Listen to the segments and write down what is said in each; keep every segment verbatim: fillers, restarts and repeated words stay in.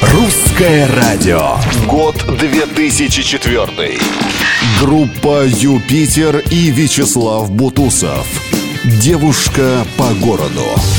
Русское радио. Год две тысячи четвёртый. Группа «Юпитер» и Вячеслав Бутусов. «Девушка по городу».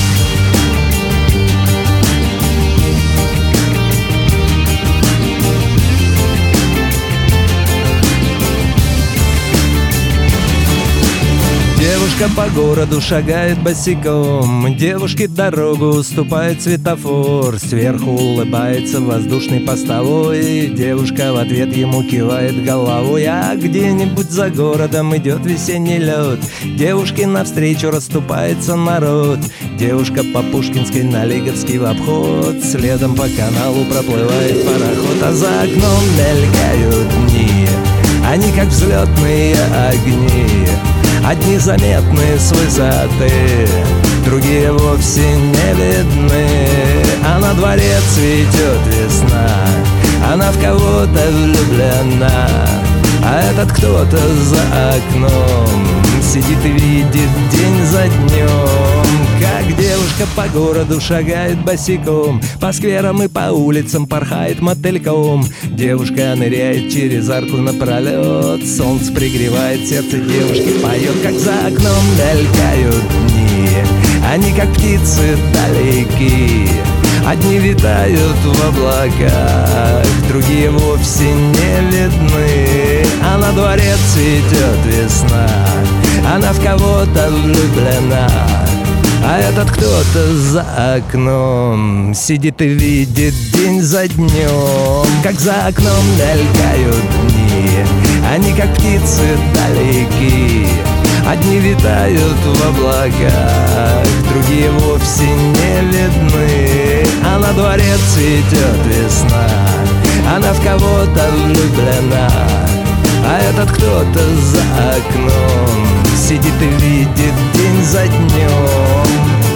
Девушка по городу шагает босиком, девушке дорогу уступает светофор. Сверху улыбается воздушный постовой, девушка в ответ ему кивает головой. А где-нибудь за городом идет весенний лед, девушке навстречу расступается народ. Девушка по Пушкинской на Лиговский в обход, следом по каналу проплывает пароход. А за окном мелькают дни, они как взлетные огни. Одни заметны с высоты, другие вовсе не видны. А на дворе цветет весна, она в кого-то влюблена. А этот кто-то за окном сидит и видит день за днем, как девушка по городу шагает босиком, по скверам и по улицам порхает мотыльком. Девушка ныряет через арку напролет, солнце пригревает, сердце девушки поет. Как за окном мелькают дни, они как птицы далеки. Одни витают в облаках, другие вовсе не видны. А на дворе цветет весна, она в кого-то влюблена. А этот кто-то за окном сидит и видит день за днем. Как за окном мелькают дни, они как птицы далеки. Одни витают в облаках, другие вовсе не видны. А на дворе цветет весна, она в кого-то влюблена. А этот кто-то за окном сидит и видит день за днем.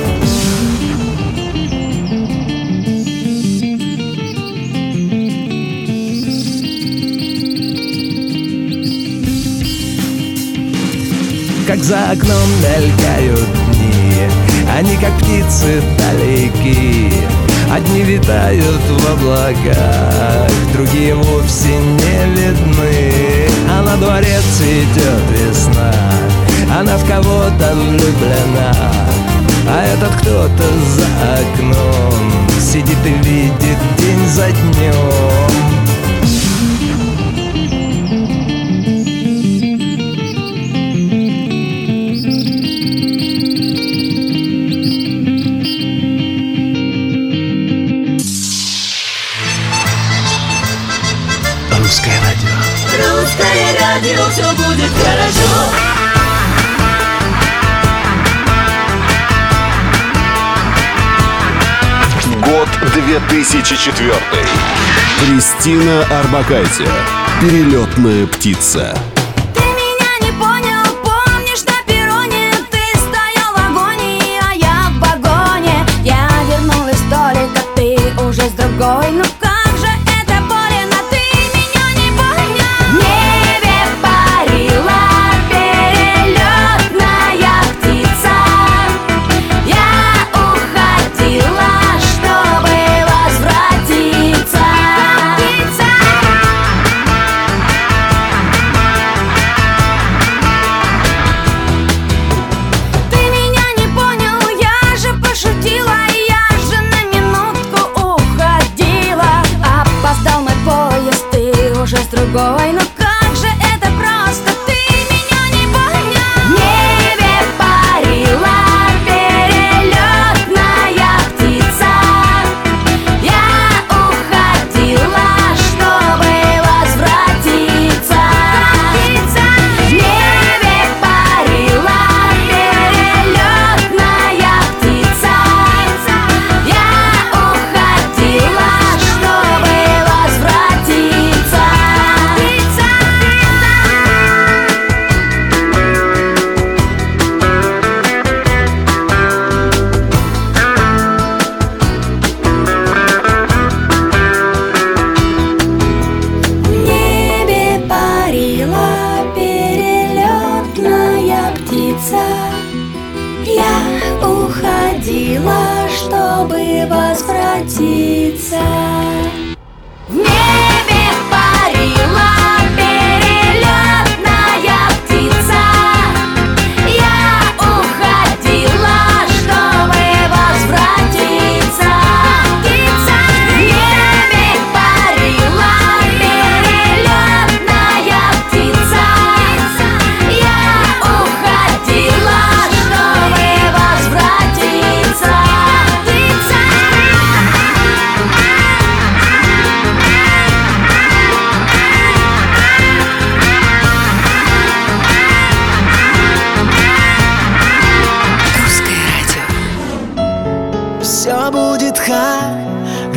Как за окном мелькают дни, они как птицы далеки. Одни витают в облаках, другие вовсе не видны. А на дворе цветет весна, она в кого-то влюблена. А этот кто-то за окном сидит и видит день за днем. Русское радио. Русское радио, все будет хорошо. Год две тысячи четвёртый. Кристина Орбакайте. «Перелетная птица». Ты меня не понял, помнишь, на перроне ты стоял в агонии, а я в вагоне. Я вернулась в столик, а ты уже с другой. Ну как же это больно, ты меня не понял. В небе парила перелетная птица. Я уходила, чтобы возвратиться.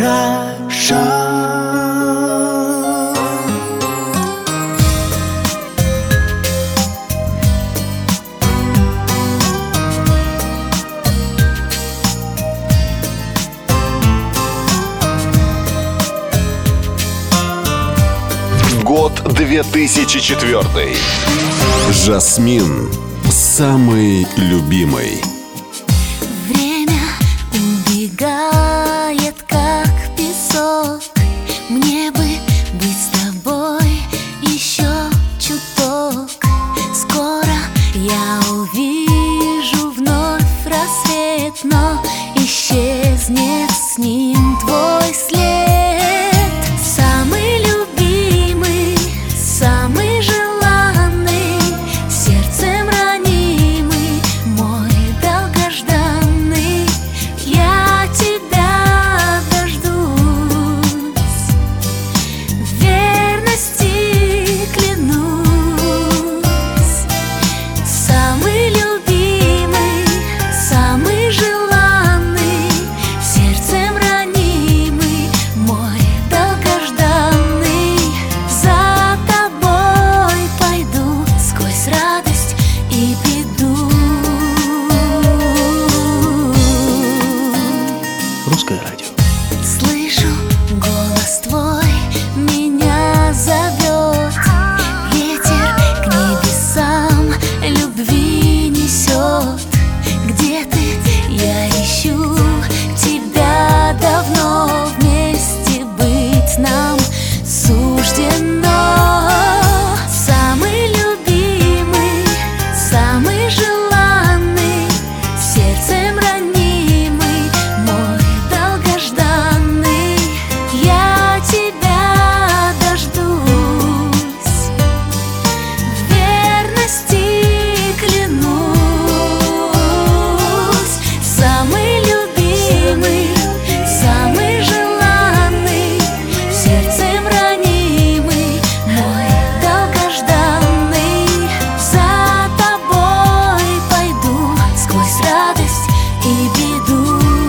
хорошо. Год две тысячи четвёртый. Жасмин. Самый любимый. Время убегает, как песок. Мне бы быть с тобой еще чуток. Скоро я увижу вновь рассвет, но исчезнет с ним твой след. Самый любимый, самый желанный, сердцем ранимый, мой долгожданный. Я тебя дождусь, в верности клянусь. Самый любимый, самый желанный, сердцем ранимый, мой долгожданный. За тобой пойду сквозь радость и беду. Русское радио. Слышу голос твой, меня зовет. Ветер к небесам любви несет. Где ты? Я ищу тебя давно. Вместе быть нам суждено. Самый любимый, самый желанный, сердцем ранимый, мой долгожданный. Я тебя дождусь, в верности клянусь. Самый любимый, самый желанный, сердцем ранимый, мой долгожданный. За тобой пойду сквозь радость и беду.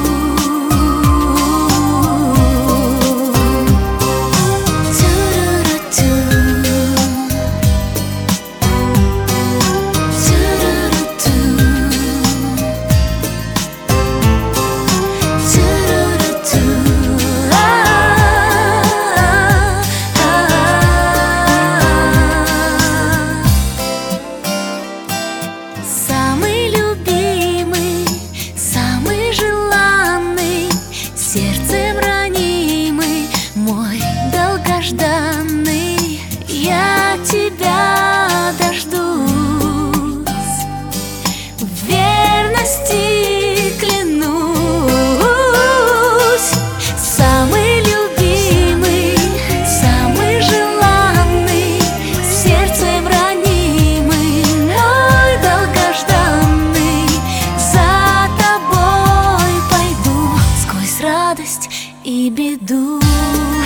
Тю-ру-ру-тю, тю-ру-ру-тю, тю-ру-ру-тю. Самый любимый, самый желанный, сердцем ранимый, мой долгожданный. Я тебя дождусь, в верности клянусь. Самый любимый, самый желанный, сердцем ранимый, мой долгожданный. За тобой пойду сквозь радость и беду.